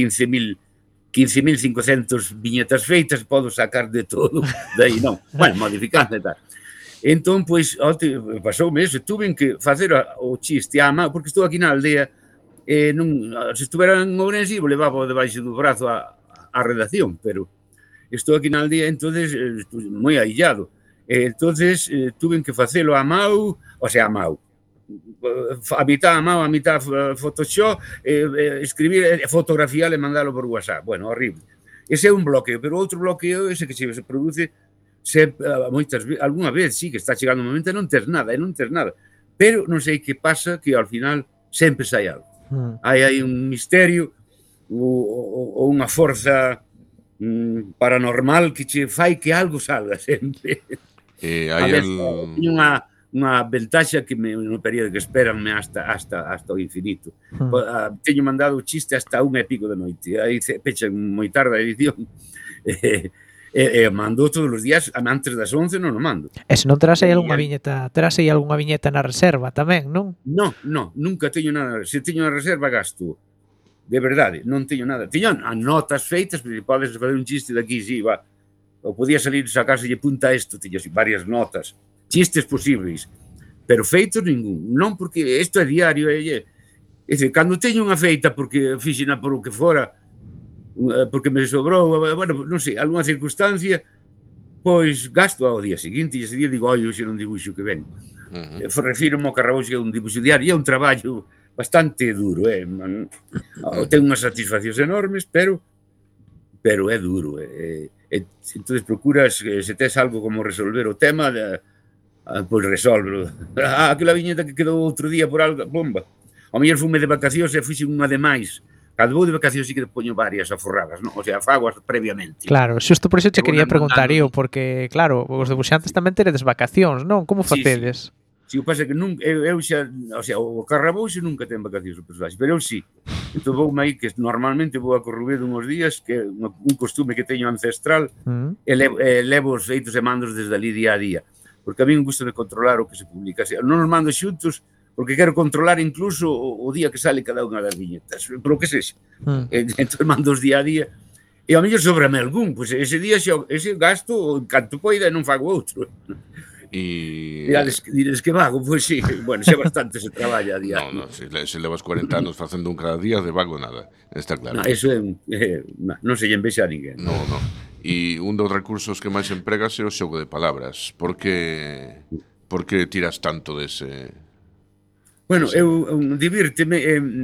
15.500 viñetas feitas, podo sacar de todo, daí non, modificando e tal. Entón, pois, pasoume eso, tuve que facer o chiste á mão, porque estou aquí na aldea, se estuvera en Ourense, levaba debaixo do brazo a redacción, pero estou aquí na aldea, entonces, moi aillado. Entonces, tuve que facelo á mão, o sea, á mão, a mitad a mão, a mitad Photoshop, escribir, fotografiar e mandalo por WhatsApp. Bueno, horrible. Ese é un bloqueo, pero outro bloqueo ese que se produce algunha vez, sí, que está chegando un momento e non tes nada, pero non sei que pasa, que ao final sempre sai algo. Hai un misterio ou unha forza paranormal que che fai que algo salga sempre. A ver, unha ventaxa que no período que esperanme hasta o infinito. Teño mandado o chiste hasta 1:00 da noite. Aí pechan moi tarde a edición. Mando todos os días, antes das 11 non o mando. E se non terás aí algunha viñeta na reserva tamén, non? Non, nunca teño nada. Se teño na reserva, gasto. De verdade, non teño nada. Teño notas feitas, porque podes fazer un chiste daqui, sí, va. Ou podía salir, sacarse e punta isto, teño así varias notas. Chistes posibles, pero feitos ningún. Non, porque isto é diario. É dicir, cando teño unha feita porque fixena por o que fora, porque me sobrou, bueno, non sei, algunha circunstancia, pois gasto ao día seguinte, e digo, oi, hoxe non dibuixo que ven. Refiro-me ao carrabouxo, que é un dibuixo diario, é un traballo bastante duro, ten unhas satisfaccións enormes, pero é duro. Entonces procuras, se tes algo como resolver o tema, pois resolvelo. Aquela viñeta que quedou outro día por algo, bomba. Ao mellor fume de vacacións e fixen unha de máis. Cando vou de vacacións sí que poño varias aforradas, non? O sea, fagoas previamente. Claro, xusto por iso che quería preguntar montando. eu, porque, claro, os debuxantes tamén teredes vacacións, non? Como facedes? Si, o pasa que eu xa, o sea, o Carrabouxe nunca ten vacacións o personaxe, pero eu sí. Entón vou aí que normalmente vou a Corrubedo uns días, que é un costume que teño ancestral, e levo os feitos e mandos desde ali día a día. Porque a mí me gusta de controlar o que se publica. O sea, non os mando xuntos, porque quero controlar incluso o día que sale cada unha das viñetas, por o que sexa. Entón mando os día a día, e ao mellor sobrame algún, pois ese día ese gasto canto poida e non fago outro. E Diredes que vago, pois sí, bueno, xa bastante se traballa a día. No, se levas 40 anos facendo un cada día, de vago nada, está claro. Eso non se lle envexa a ninguén. No. E un dos recursos que máis empregas é o xogo de palabras. Por que tiras tanto dese... Bueno, eu divírteme,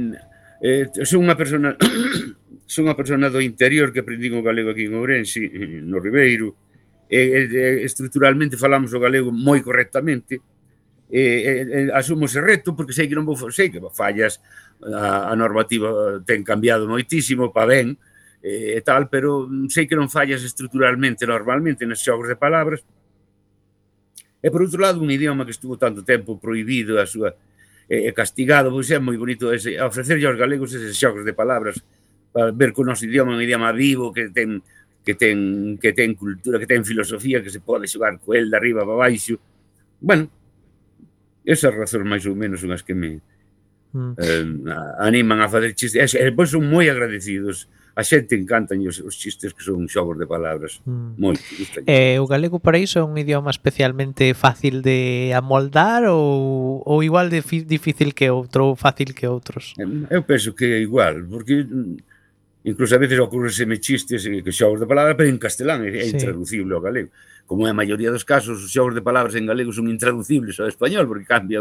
son unha persona do interior que aprendín o galego aquí en Ourense, no Ribeiro, estruturalmente falamos o galego moi correctamente, asumo ese reto porque sei que non vou fallas, a normativa ten cambiado moitísimo para ben e tal, pero sei que non fallas estruturalmente normalmente nos xogos de palabras. E por outro lado, un idioma que estuvo tanto tempo prohibido a súa castigado, pois é moi bonito ofrecerlle aos galegos eses xogos de palabras para ver que o noso idioma é un idioma vivo, que ten cultura, que ten filosofía, que se pode xogar co el de arriba para baixo. Bueno, esas razóns máis ou menos son as que me animan a facer chistes. E depois son moi agradecidos. A xente encantan os chistes que son xogos de palabras. Moito. O galego para iso é un idioma especialmente fácil de amoldar ou igual de difícil que outro ou fácil que outros? Eu penso que é igual, porque incluso a veces ocurreseme chistes que xogos de palabras, pero en castelán é intraducible ao galego. Como é a maioría dos casos, os xogos de palabras en galego son intraducibles ao español, porque cambia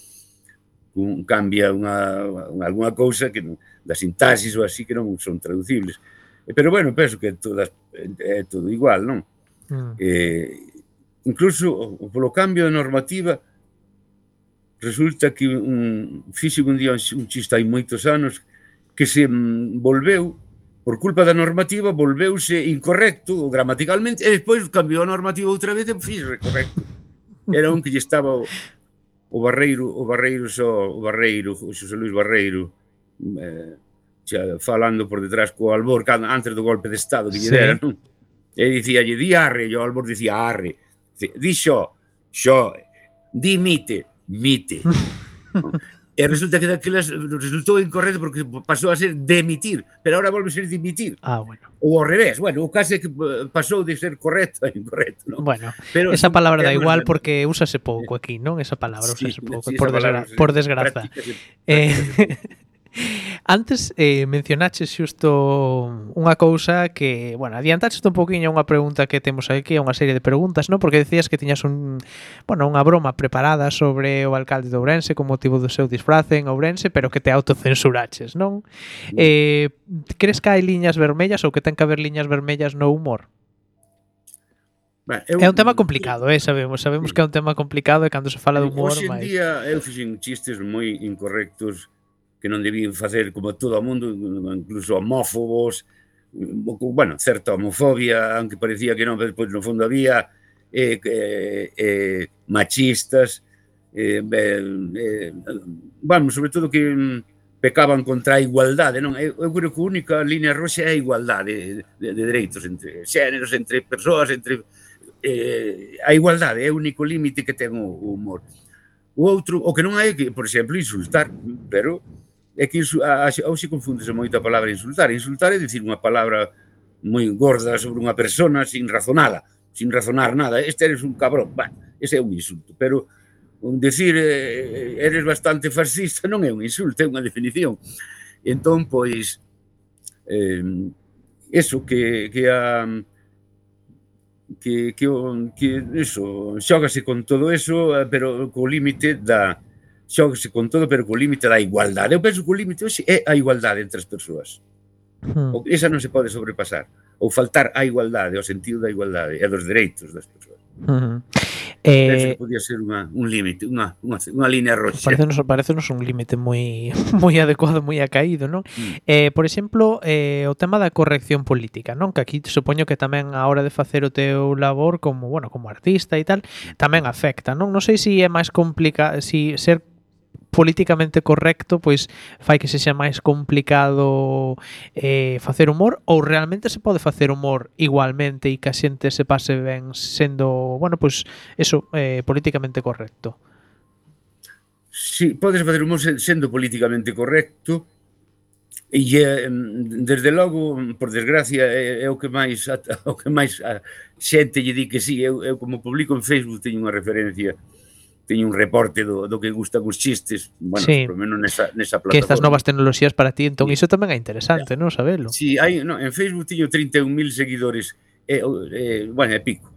alguna cousa que da sintaxis ou así que non son traducibles. Pero bueno, penso que é todo igual, non? Incluso polo cambio de normativa resulta que fixen un día un chiste hai moitos anos que se volveu, por culpa da normativa, volveuse incorrecto gramaticalmente e despois cambiou a normativa outra vez e fixe correcto. Era un que lle estaba o Xosé Luis Barreiro, falando por detrás co Albor antes do golpe de Estado que lle dera, non? E dicíalle, di arre, e o Albor dicía arre. Di xo, di mite. E resulta que daquelas resultou incorrecto porque pasou a ser demitir, pero agora volve a ser dimitir. Bueno. Ou ao revés, bueno, o caso é que pasou de ser correcto a incorrecto, non? Bueno, pero esa palabra da igual porque úsase pouco aquí, non? Esa palabra úsase pouco, por desgraza. Antes mencionaches xusto unha cousa que, bueno, adiantaches un poquinho unha pregunta que temos aquí, unha serie de preguntas, non? Porque decías que tiñas unha broma preparada sobre o alcalde de Ourense con motivo do seu disfraz en Ourense, pero que te autocensuraches, non? Crees que hai liñas vermellas ou que ten que haber liñas vermellas no humor? É un tema complicado, sabemos que é un tema complicado e cando se fala de humor, hoxe en día eu fixen chistes moi incorrectos que non debían facer como todo o mundo, incluso homófobos, bueno, certa homofobia, aunque parecía que non, pero depois no fondo había machistas, bueno, sobre todo que pecaban contra a igualdade, non? Eu creo que a única línea roxa é a igualdade de dereitos entre xéneros, entre persoas, entre a igualdade é o único límite que ten o humor. O outro, o que non hai que, por exemplo, insultar, pero é que hoxe confúndese moito a palabra insultar. Insultar é dicir unha palabra moi gorda sobre unha persona sin razonar nada. Este eres un cabrón. Ese é un insulto. Pero decir eres bastante fascista non é un insulto, é unha definición. Entón, pois, eso, que xógase con todo eso, pero co límite xógase con todo, pero co límite da igualdade. Eu penso que o límite hoxe é a igualdade entre as persoas. Esa non se pode sobrepasar. Ou faltar a igualdade, ao sentido da igualdade e dos dereitos das persoas. Penso que podía ser un límite, unha línea roxa. Parecenos un límite moi moi adecuado, moi acaído, non? Por exemplo, o tema da corrección política, non? Que aquí supoño que tamén a hora de facer o teu labor como, bueno, como artista e tal, tamén afecta, non? Non sei se é máis complicado, si ser políticamente correcto pois fai que sexa máis complicado facer humor, ou realmente se pode facer humor igualmente e que a xente se pase ben sendo, bueno, pois eso, políticamente correcto. Sí, podes facer humor sendo políticamente correcto e desde logo, por desgracia, é o que máis a xente lle di que sí. Eu como publico en Facebook teño unha referencia, teño un reporte do que gustan os chistes, bueno, sí, por lo menos nesa plataforma. Que estas novas tecnoloxías para ti, entón, iso tamén é interesante, non? Sabelo. Sí, en Facebook teño 31.000 seguidores, bueno, é pico.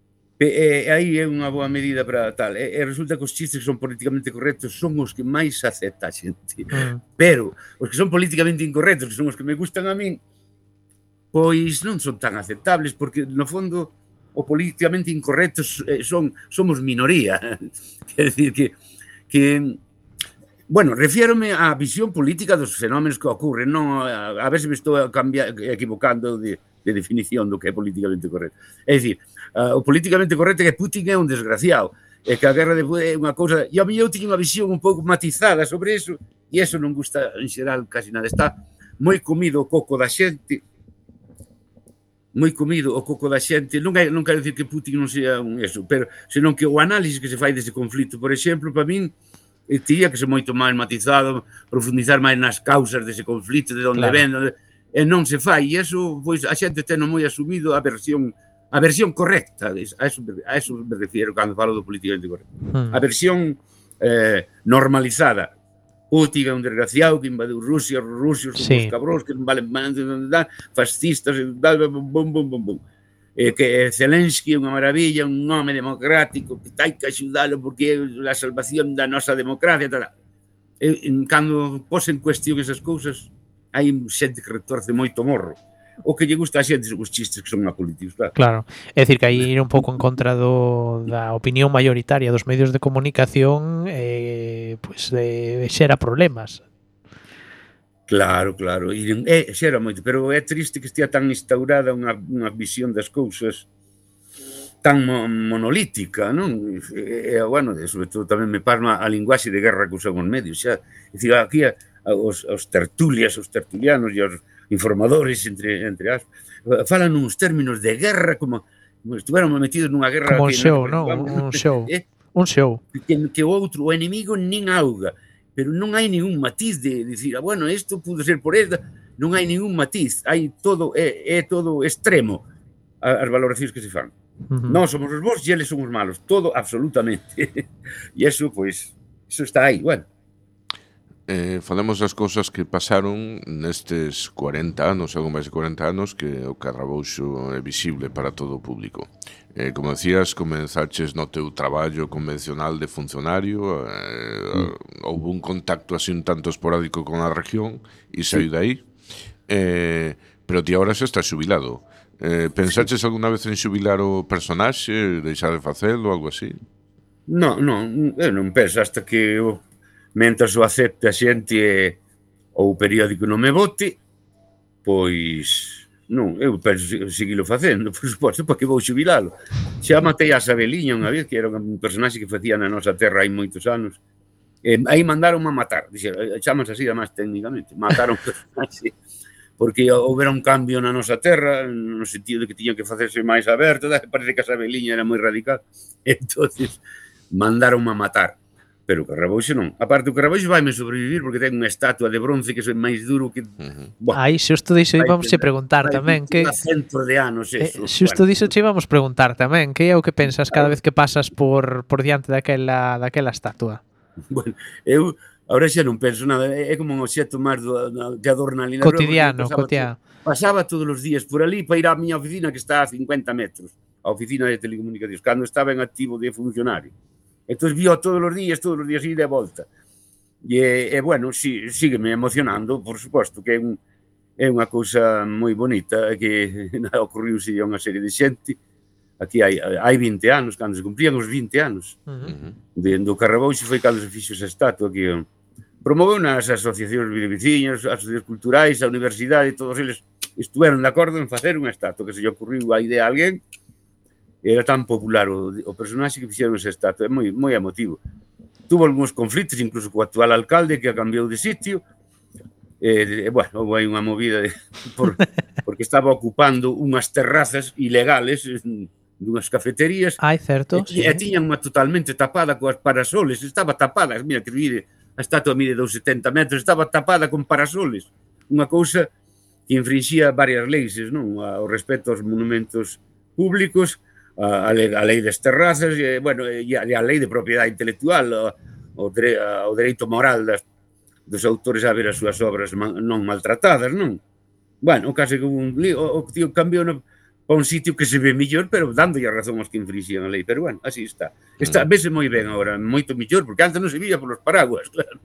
Aí é unha boa medida para tal. Resulta que os chistes que son políticamente correctos son os que máis acepta a xente. Pero os que son políticamente incorrectos, que son os que me gustan a min, pois non son tan aceptables, porque no fondo o políticamente incorrectos somos minoría. Quer decir que bueno, refiérome á visión política dos fenómenos que ocorren, non a ver se me estou equivocando de definición do que é políticamente correcto. É dicir, o políticamente correcto é que Putin é un desgraciado, é que a guerra é unha cousa, e a mí eu tiño unha visión un pouco matizada sobre eso, e eso non gusta en xeral casi nada. Está moi comido o coco da xente, non quero dicir que Putin non sea un eso, pero senón que o análisis que se fai dese conflito, por exemplo, para min, teria que ser moito máis matizado, profundizar máis nas causas dese conflito, de onde ven, e non se fai, e eso, pois, a xente ten moi asumido a versión correcta, a eso me refiero cando falo do políticamente correcto. A versión normalizada. Putin é un desgraciado que invadiu Rusia, os rusos son os cabróns que non valen máis, fascistas, que Zelensky é unha maravilla, un home democrático, que hai que axudalo porque é a salvación da nosa democracia. Cando pos en cuestión esas cousas, hai xente que retorce moito morro. O que lle gusta a xente son os chistes que son apolíticos, claro. Claro, é dicir que aí ir un pouco en contra da opinión mayoritaria dos medios de comunicación, pois xera problemas. Claro, xera moito, pero é triste que estea tan instaurada unha visión das cousas tan monolítica, non? Bueno, sobre todo tamén me pasma a linguaxe de guerra que usan os medios, xa. É dicir, aquí os tertulianos e os informadores, entre as, falan uns términos de guerra como estuveran metidos nunha guerra... Como un show, non? Un show. Un show. Que o outro, o enemigo, nin auga. Pero non hai ningún matiz de dicir, bueno, isto pudo ser por esta, non hai ningún matiz, hai todo, é todo extremo as valoracións que se fan. Non somos os bons e eles son os malos, todo absolutamente. E eso, pois, eso está aí, bueno. Falamos das cousas que pasaron nestes 40 anos, algo máis de 40 anos, que o Carrabouxo é visible para todo o público. Como decías, comenzaches no teu traballo convencional de funcionario, houve un contacto así un tanto esporádico con a región e saiu dai, pero ti agora xa estás xubilado. Pensaches alguna vez en xubilar o personaxe, deixar de facelo, algo así? Non, eu non penso hasta que mentras o acepte a xente ou o periódico non me vote, pois non, eu penso seguilo facendo, por suposto, porque vou xubilalo. Xa matei a Sabeliña unha vez, que era un personaxe que facía na nosa terra hai moitos anos, aí mandaron a matar, chamase así además técnicamente, mataron o personaxe, porque houbera un cambio na nosa terra, no sentido de que tiñan que facerse máis aberto, parece que a Sabeliña era moi radical, entonces mandaron a matar. Pero o Carrabouxo non. A parte, o Carrabouxo vaime sobrevivir porque ten unha estatua de bronce que é máis duro que... Aí, xusto diso íbamos a preguntar tamén. Hai centros de anos, eso. Xusto diso che íbamos preguntar tamén. Que é o que pensas cada vez que pasas por diante daquela estatua? Bueno, eu agora xa non penso nada. É como un obxecto máis que adorna ali na rúa. Cotidiano. Pasaba todos os días por ali para ir á miña oficina que está a 50 metros. A oficina de telecomunicacións. Cando estaba en activo de funcionario. Entón vio todos os días ir de volta. bueno, sígueme emocionando, por suposto, que é unha cousa moi bonita que ocorriuse a unha serie de xente. Aquí hai 20 anos, cando se cumplían os 20 anos do Carrabouxo, foi cando se fixo esa estatua que promoveu nas asociacións de veciños, asociacións culturais, a universidade, todos eles estuveron de acordo en facer unha estatua, que se lle ocurriu a idea a alguén. Era tan popular o personaxe que fixeron esa estatua, é moi emotivo. Tuvo algúns conflitos, incluso co actual alcalde, que a cambiou de sitio. Bueno, houve unha movida porque estaba ocupando unhas terrazas ilegales dunhas cafeterías. Certo. E tiñan unha totalmente tapada coas parasoles. Estaba tapada, mira que mide, a estatua mide 270 metros, estaba tapada con parasoles. Unha cousa que infringía varias leis, non? O respecto aos monumentos públicos, a lei das terrazas, bueno, e a lei de propiedade intelectual, o dereito moral dos autores a ver as súas obras non maltratadas, non? Bueno, o caso que o tío cambiou para un sitio que se ve mellor, pero dándolle a razón aos que infringían a lei. Pero bueno, así está. Vese moi ben agora, moito mellor, porque antes non se vía polos paraguas, claro.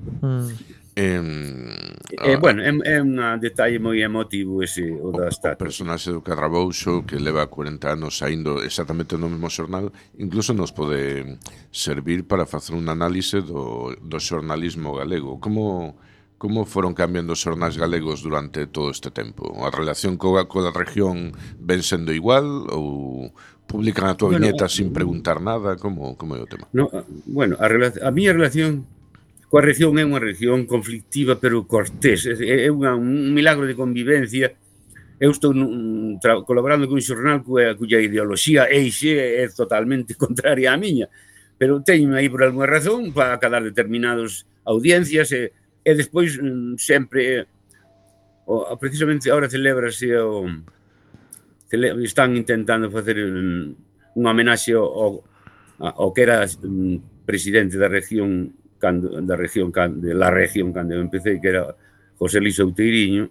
Bueno, é un detalle moi emotivo ese, o da estatua. O personaxe do Carrabouxo, que leva 40 anos saindo exactamente no mesmo xornal, incluso nos pode servir para facer un análise do xornalismo galego. Como foron cambiando os xornais galegos durante todo este tempo? A relación coa región ven sendo igual ou publican a túa viñeta sin preguntar nada? Como é o tema? Bueno, a miña relación coa región é unha región conflictiva pero cortés, é un milagro de convivencia. Eu estou colaborando con un xornal cuya ideoloxía é totalmente contraria á miña, pero teño aí por alguna razón para acadar determinadas audiencias e despois sempre precisamente agora celebrase están intentando facer unha homenaxe ao que era presidente da región cando eu empecé, que era José Luis Outeiriño.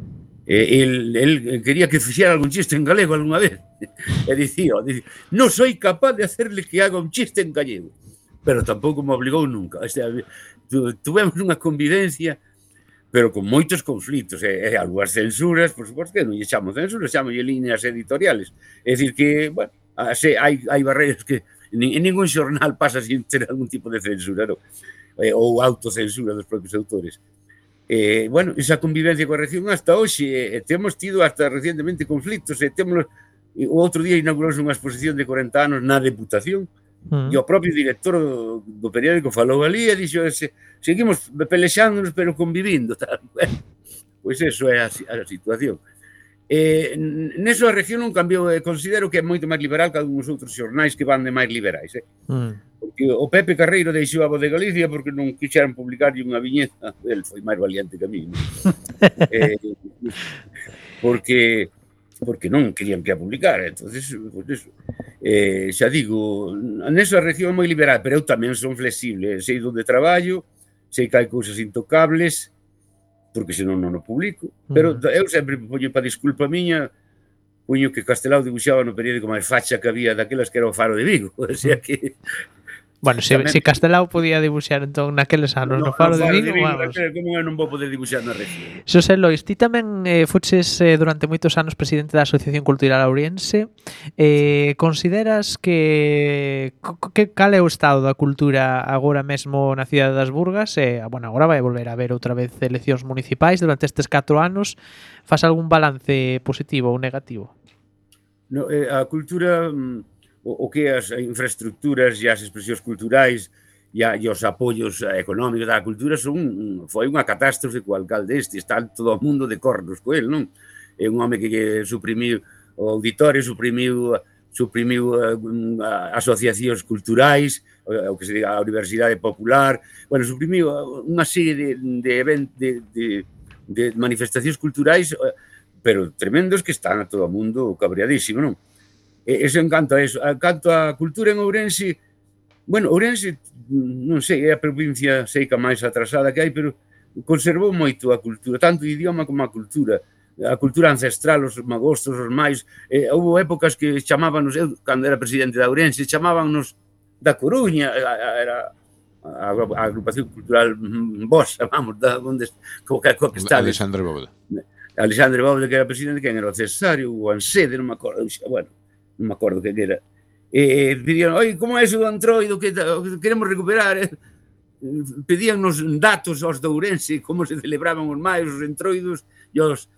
Él quería que fixera algún chiste en galego alguna vez e dicía, non soy capaz de hacerle que haga un chiste en gallego, pero tampouco me obligou nunca. O sea, tuvemos unha convivencia, pero con moitos conflitos e algunhas censuras, por suposto que non lle chamo censuras, chamo líneas editoriales. É dicir que, bueno, hai barreiras que en ningún xornal pasa sin ter algún tipo de censura, non? Ou autocensura dos propios autores. Bueno, esa convivencia coa región hasta hoxe, temos tido hasta recientemente conflitos, o outro día inaugurouse unha exposición de 40 anos na Deputación, e o propio director do periódico falou ali e dixo, seguimos pelexándonos pero convivindo, tal. Pois eso é a situación. Neso a región non cambiou, considero que é moito máis liberal que algúns outros xornais que van de máis liberais. Porque o Pepe Carreiro deixou a Voz de Galicia porque non quixeran publicarlle unha viñeta, el foi máis valiente que a mí, porque non querían que a publicara. Entonces, pues eso. Xa digo, nesa región é moi liberal, pero eu tamén son flexible, sei onde traballo, sei que hai cousas intocables, porque senón non o publico, pero eu sempre poño para disculpa miña, poño que Castelao dibuxaba no periódico máis facha que había daquelas que era o Faro de Vigo, o sea que... Bueno, se Castelao podía dibuxar entón naqueles anos no Faro de Vigo, vamos. Como eu non vou poder dibuxar na región? Xosé Lois, ti tamén fuches durante moitos anos presidente da Asociación Cultural Ourense. Consideras que cal é o estado da cultura agora mesmo na cidade das Burgas? Bueno, agora vai volver a haber outra vez eleccións municipais durante estes 4 anos. Fas algún balance positivo ou negativo? No, a cultura... o que as infraestructuras e as expresións culturais e os apoios económicos da cultura foi unha catástrofe co alcalde está todo o mundo de cornos co el, non? É un home que suprimiu o auditorio, suprimiu asociacións culturais, o que se diga a Universidade Popular, bueno, suprimiu unha serie de manifestacións culturais, pero tremendos que están a todo o mundo cabreadísimo, non? Eso en canto a eso. En canto a cultura en Ourense, bueno, Ourense, non sei, é a provincia seica máis atrasada que hai, pero conservou moito a cultura, tanto o idioma como a cultura ancestral, os magostos, os máis. Houve épocas que chamábanos, eu, cando era presidente da Ourense, chamábanos da Coruña, era a agrupación cultural vosa, vamos, da onde coa que está Alexandre Bóveda. Alexandre Bóveda, que era presidente, quen era o Cesario, o Ansede, non me acordo, bueno, non me acordo quen era. Pedían, oi, como é iso do Antroido que queremos recuperar? Pedíannos datos aos de Ourense, como se celebraban os maios, os entroidos e os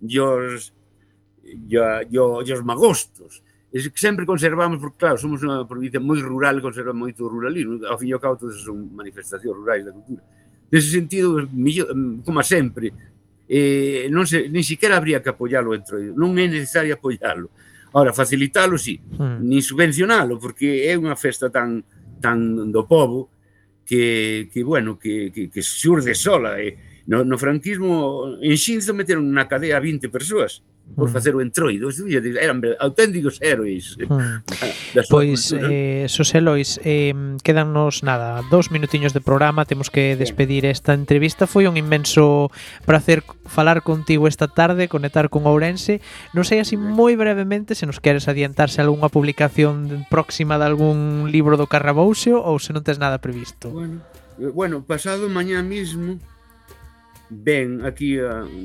magostos. Es que sempre conservamos, porque claro, somos unha provincia moi rural, conserva moito ruralismo, ao fin e ao cabo todas son manifestacións rurais da cultura. Nese sentido, como sempre, nin siquiera habría que apoialo dentro, non é necesario apoialo. Ahora, facilitalo, sí, nin subvencionalo, porque é unha festa tan do povo que xurde sola. No franquismo, en Xinzo meteron na cadea a 20 persoas por facer o entroido. Eran auténticos héroes. Pois, Xosé Lois, quédanos nada, 2 minutiños de programa, temos que despedir esta entrevista. Foi un inmenso placer falar contigo esta tarde, conectar con Ourense. Non sei así moi brevemente se nos queres adiantarse algunha publicación próxima de algún libro do Carrabouxo ou se non tes nada previsto. Bueno, pasado mañá mismo ven aquí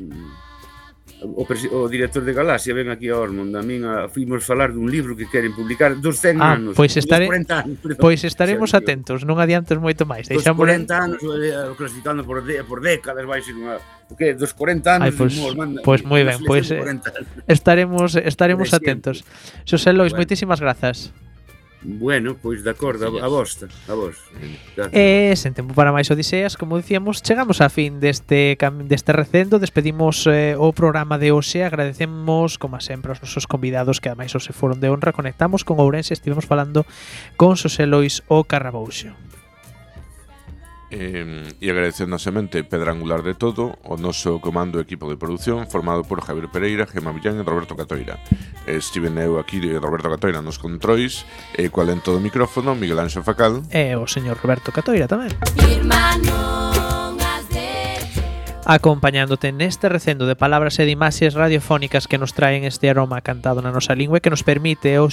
o director de Galaxia, ven aquí a Ormond, a min fuimos falar dun libro que queren publicar dos 100 anos, pois 40 anos, perdón. Pois estaremos atentos, non adiantes moito máis. Dos 40 anos, clasificando por décadas, vai ser unha... Porque dos 40 anos... Pois moi ben, pois estaremos atentos. Xosé Lois, moitísimas grazas. Bueno, pois de acordo, a vos. E sen tempo para máis odiseas, como dicíamos, chegamos a fin deste recendo. Despedimos o programa de hoxe. Agradecemos, como sempre, aos nosos convidados que ademais hoxe foron de honra. Conectamos con Ourense, estivemos falando con Xosé Lois o Carrabouxo. E agradecendo a semente pedra angular de todo o noso comando e equipo de produción formado por Javier Pereira, Gemma Millán e Roberto Catoira. Estiven eu aquí de Roberto Catoira nos controis e coa lento do micrófono Miguel Anxo Facal e o señor Roberto Catoira tamén acompañándote neste recendo de palabras e de imaxes radiofónicas que nos traen este aroma cantado na nosa lingua e que nos permite